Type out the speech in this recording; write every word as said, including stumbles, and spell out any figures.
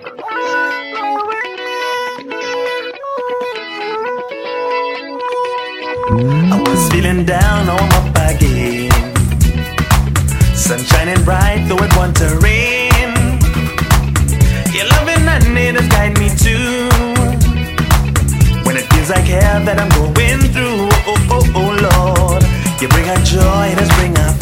I was feeling down, now I'm up again. Sun shining bright, though it want to rain. Your loving and it has guide me too. When it feels like hell that I'm going through, oh, oh, oh, Lord, you bring a joy, it does bring a